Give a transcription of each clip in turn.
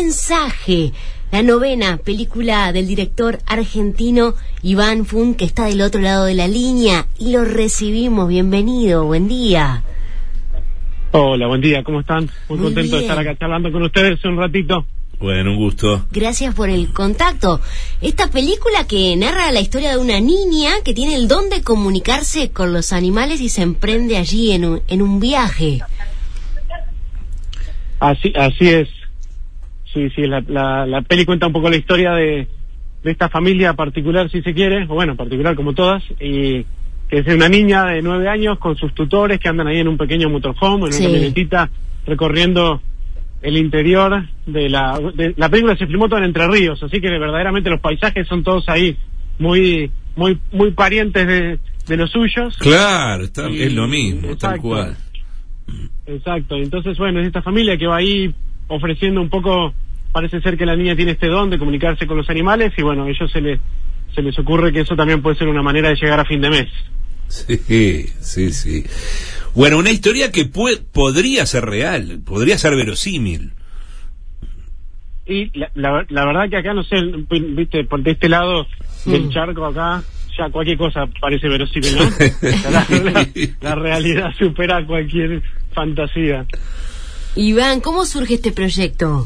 Mensaje, la novena película del director argentino Iván Fun, que está del otro lado de la línea, y lo recibimos. Bienvenido, buen día. Hola, buen día, ¿cómo están? Muy contento bien de estar acá charlando con ustedes un ratito. Bueno, un gusto. Gracias por el contacto. Esta película que narra la historia de una niña que tiene el don de comunicarse con los animales y se emprende allí en un viaje. Así es. Sí, la peli cuenta un poco la historia de esta familia particular, si se quiere, o bueno, particular como todas, y que es una niña de 9 años con sus tutores que andan ahí en un pequeño motorhome, en una camionetita, recorriendo el interior de la película. Se filmó todo en Entre Ríos, así que verdaderamente los paisajes son todos ahí muy parientes de los suyos. Claro, es lo mismo, exacto, tal cual. Exacto, entonces bueno, es esta familia que va ahí ofreciendo un poco. Parece ser que la niña tiene este don de comunicarse con los animales y bueno, a ellos se les ocurre que eso también puede ser una manera de llegar a fin de mes. Sí. Bueno, una historia que podría ser real, podría ser verosímil. Y la verdad que acá, no sé, viste, por de este lado del charco acá, ya cualquier cosa parece verosímil, ¿no? La realidad supera cualquier fantasía. Iván, ¿cómo surge este proyecto?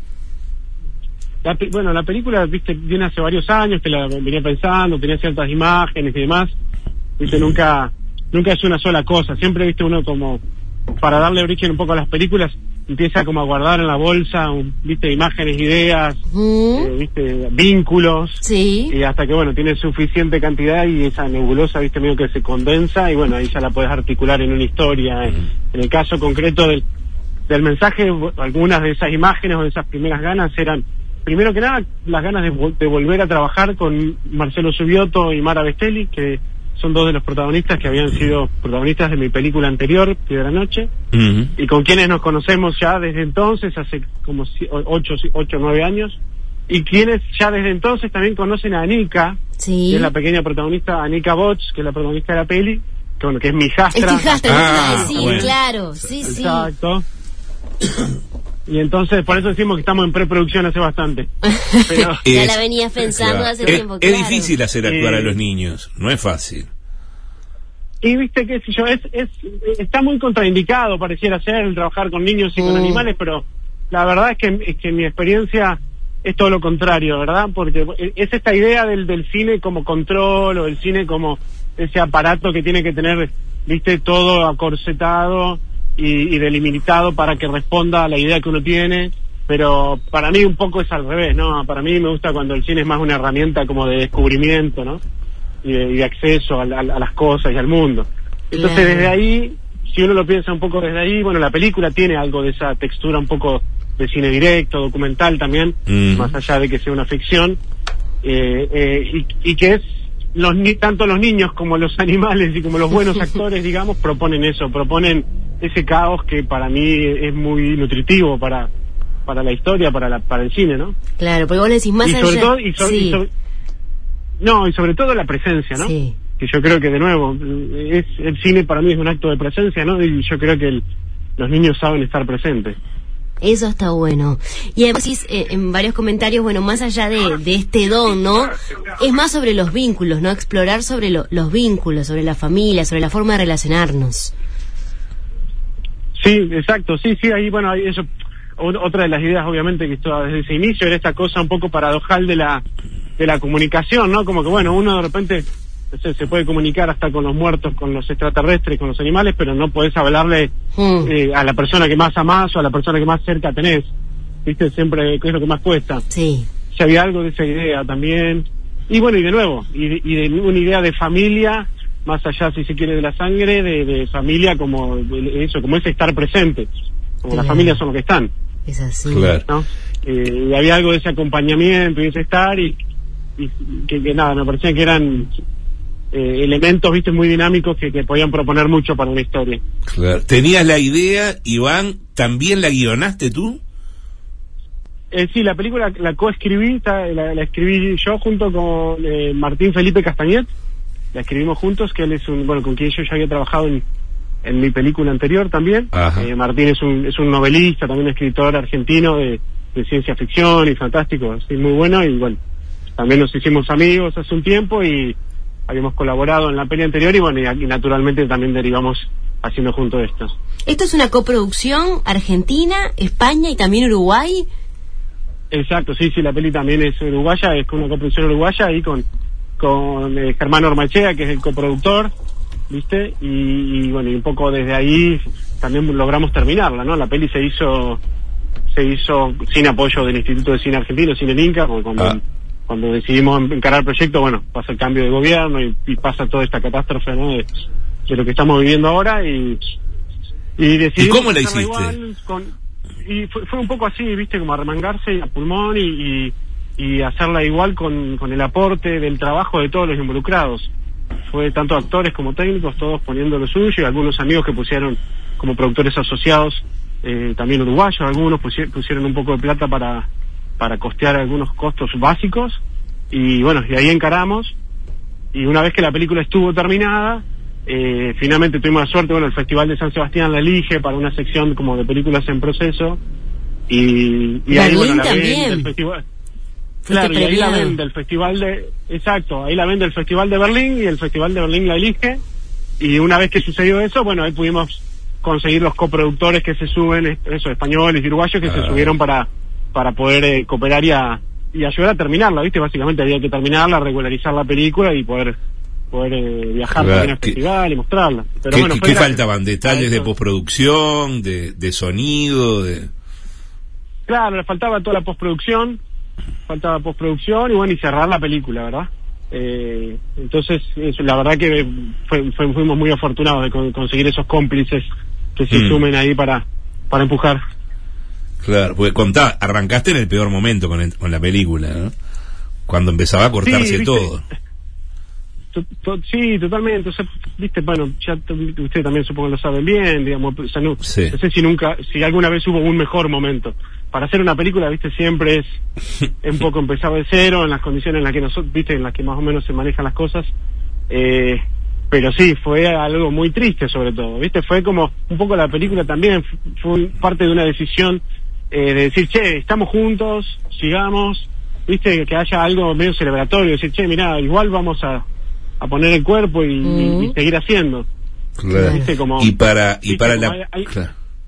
La película, viste, viene hace varios años que la venía pensando, tenía ciertas imágenes y demás, viste, nunca es una sola cosa, siempre, viste, uno como, para darle origen un poco a las películas, empieza como a guardar en la bolsa, viste, imágenes, ideas, viste, vínculos, y hasta que, bueno, tiene suficiente cantidad y esa nebulosa, viste, medio que se condensa y bueno, ahí ya la puedes articular en una historia. En el caso concreto del mensaje, algunas de esas imágenes o de esas primeras ganas eran, primero que nada, las ganas de volver a trabajar con Marcelo Subioto y Mara Bestelli, que son dos de los protagonistas que habían sido protagonistas de mi película anterior, Piedra Noche, y con quienes nos conocemos ya desde entonces, hace como 8 o 9 años, y quienes ya desde entonces también conocen a Anika, que es la pequeña protagonista, Anika Bots, que es la protagonista de la peli, que es mi hijastra. Es tu hijastra, bueno. Claro, sí. Exacto. Y entonces por eso decimos que estamos en preproducción hace bastante. Pero ya la venías pensando hace tiempo. Es difícil hacer actuar a los niños, no es fácil. Y viste, qué sé yo, está muy contraindicado, pareciera ser, el trabajar con niños y con animales, pero la verdad es que mi experiencia es todo lo contrario, ¿verdad? Porque es esta idea del cine como control, o del cine como ese aparato que tiene que tener, viste, todo acorsetado y delimitado para que responda a la idea que uno tiene, pero para mí un poco es al revés, ¿no? Para mí me gusta cuando el cine es más una herramienta como de descubrimiento, ¿no? Y de acceso a las cosas y al mundo. Entonces desde ahí, si uno lo piensa un poco desde ahí, bueno, la película tiene algo de esa textura un poco de cine directo, documental también, más allá de que sea una ficción, y que es tanto los niños como los animales y como los buenos actores, digamos, proponen ese caos que para mí es muy nutritivo para la historia, para el cine, ¿no? Claro, porque vos le decís más allá. Y sobre todo la presencia, ¿no? Sí. Que yo creo que, de nuevo, el cine para mí es un acto de presencia, ¿no? Y yo creo que los niños saben estar presentes. Eso está bueno. Y además en varios comentarios, bueno, más allá de este don, ¿no? Es más sobre los vínculos, ¿no? Explorar sobre los vínculos, sobre la familia, sobre la forma de relacionarnos. Sí, exacto, sí, ahí, bueno, ahí eso, otra de las ideas, obviamente, que estaba desde ese inicio, era esta cosa un poco paradojal de la comunicación, ¿no? Como que, bueno, uno de repente, no sé, se puede comunicar hasta con los muertos, con los extraterrestres, con los animales, pero no podés hablarle a la persona que más amás o a la persona que más cerca tenés, ¿viste? Siempre, que es lo que más cuesta. Sí. Ya había algo de esa idea también. Y bueno, y de nuevo, y de una idea de familia, más allá, si se quiere, de la sangre, de familia, como eso, como ese estar presente, como las familias son los que están. Es así. Claro. ¿No? Y había algo de ese acompañamiento y ese estar, y que nada, me parecía que eran elementos, viste, muy dinámicos que podían proponer mucho para una historia. Claro. ¿Tenías la idea, Iván? ¿También la guionaste tú? Sí, la película la coescribí, la escribí yo junto con Martín Felipe Castañet. La escribimos juntos, que él es con quien yo ya había trabajado en mi película anterior también. Martín es un novelista, también escritor argentino de de ciencia ficción y fantástico, así muy bueno, y bueno, también nos hicimos amigos hace un tiempo y habíamos colaborado en la peli anterior y bueno, y naturalmente también derivamos haciendo junto esto. ¿Esto es una coproducción Argentina, España y también Uruguay? Exacto, sí, la peli también es uruguaya, es con una coproducción uruguaya y con Germán Ormachea, que es el coproductor, ¿viste? Y bueno, y un poco desde ahí también logramos terminarla, ¿no? La peli se hizo sin apoyo del Instituto de Cine Argentino, Cine Inca, porque cuando decidimos encarar el proyecto, bueno, pasa el cambio de gobierno y pasa toda esta catástrofe, ¿no? De lo que estamos viviendo ahora y decidimos. ¿Y cómo la hiciste? Igual y fue un poco así, viste, como arremangarse a pulmón y hacerla igual con el aporte del trabajo de todos los involucrados. Fue tanto actores como técnicos, todos poniendo lo suyo, y algunos amigos que pusieron como productores asociados, también uruguayos, algunos pusieron un poco de plata para costear algunos costos básicos, y bueno, y ahí encaramos, y una vez que la película estuvo terminada, finalmente tuvimos la suerte, bueno, el Festival de San Sebastián la elige para una sección como de películas en proceso, y ahí, bueno, la ven del festival. Claro, y ahí la ven del festival ahí la ven del Festival de Berlín, y el Festival de Berlín la elige, y una vez que sucedió eso, bueno, ahí pudimos conseguir los coproductores que se suben, españoles y uruguayos que se subieron para poder cooperar y ayudar a terminarla, ¿viste? Básicamente había que terminarla, regularizar la película y poder viajar también al festival y mostrarla. Pero bueno, ¿qué faltaban? ¿Detalles de postproducción, de sonido? Claro, le faltaba toda la postproducción, y bueno, y cerrar la película, ¿verdad? Entonces, la verdad que fuimos muy afortunados de conseguir esos cómplices que se sumen ahí para empujar. Claro, pues arrancaste en el peor momento con la película, ¿no? Cuando empezaba a cortarse todo. Sí, totalmente. O sea, viste, bueno, ya ustedes también supongo lo saben bien, digamos, o sea, no sé si alguna vez hubo un mejor momento. Para hacer una película, viste, siempre es un poco empezar de cero, en las condiciones en las que nosotros, viste, en las que más o menos se manejan las cosas, pero sí, fue algo muy triste sobre todo, viste, fue como, un poco la película también fue parte de una decisión, de decir, che, estamos juntos, sigamos, viste, que haya algo medio celebratorio, decir, che, mirá, igual vamos a poner el cuerpo y seguir haciendo. Claro. ¿Viste? Como, y para la... Claro.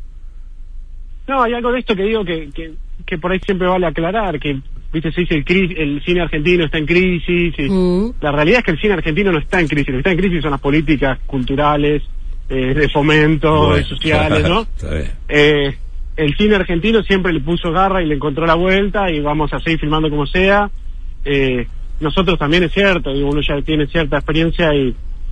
No, hay algo de esto que digo que por ahí siempre vale aclarar, que, viste, se dice el cine argentino está en crisis, y la realidad es que el cine argentino no está en crisis, lo que está en crisis son las políticas culturales, de fomento, sociales, ¿no? El cine argentino siempre le puso garra y le encontró la vuelta, y vamos a seguir filmando como sea. Nosotros también, es cierto, uno ya tiene cierta experiencia y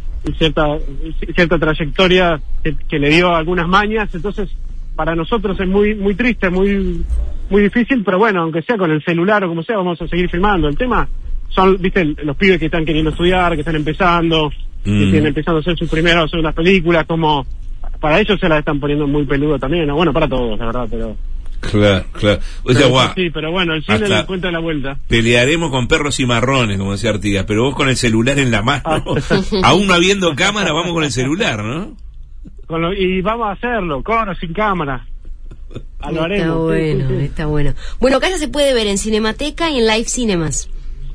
cierta trayectoria que le dio algunas mañas, entonces para nosotros es muy muy triste, muy difícil, pero bueno, aunque sea con el celular o como sea, vamos a seguir filmando. El tema son, viste, los pibes que están queriendo estudiar, que están empezando, que están empezando a hacer sus primeras o segundas películas, como para ellos se las están poniendo muy peludo también, ¿no? Bueno, para todos, la verdad, pero... Claro. O sea, sí, pero bueno, el cine le encuentra la vuelta. Pelearemos con perros y marrones, como decía Artigas, pero vos con el celular en la mano, aún no habiendo cámara, vamos con el celular, ¿no? Y vamos a hacerlo, con o sin cámara. Lo haremos. Está bueno. Bueno, acá ya se puede ver en Cinemateca y en Live Cinemas.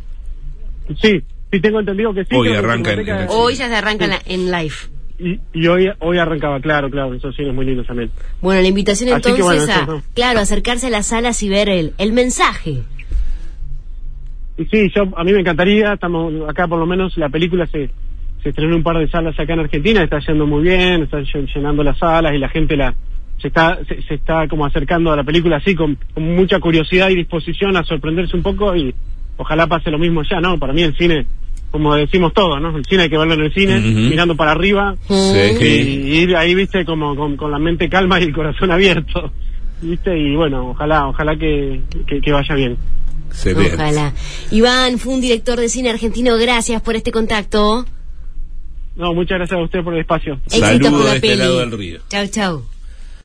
Sí, tengo entendido que sí. Hoy arranca hoy ya se arranca en Live. Y hoy arrancaba, claro, esos cines muy lindos también. Bueno, la invitación así entonces bueno, acercarse a las salas y ver el mensaje. Y sí, a mí me encantaría, estamos acá por lo menos, la película se estrenó en un par de salas acá en Argentina, está yendo muy bien, está llenando las salas y la gente se está como acercando a la película así con mucha curiosidad y disposición a sorprenderse un poco, y ojalá pase lo mismo ya, ¿no? Para mí el cine, como decimos todos, ¿no? El cine hay que verlo en el cine, mirando para arriba, y ir ahí, viste, como con la mente calma y el corazón abierto, viste, y bueno, ojalá que vaya bien. Ojalá. Iván, fue un director de cine argentino, gracias por este contacto. No, muchas gracias a usted por el espacio. Saludos de este lado del río. Chau.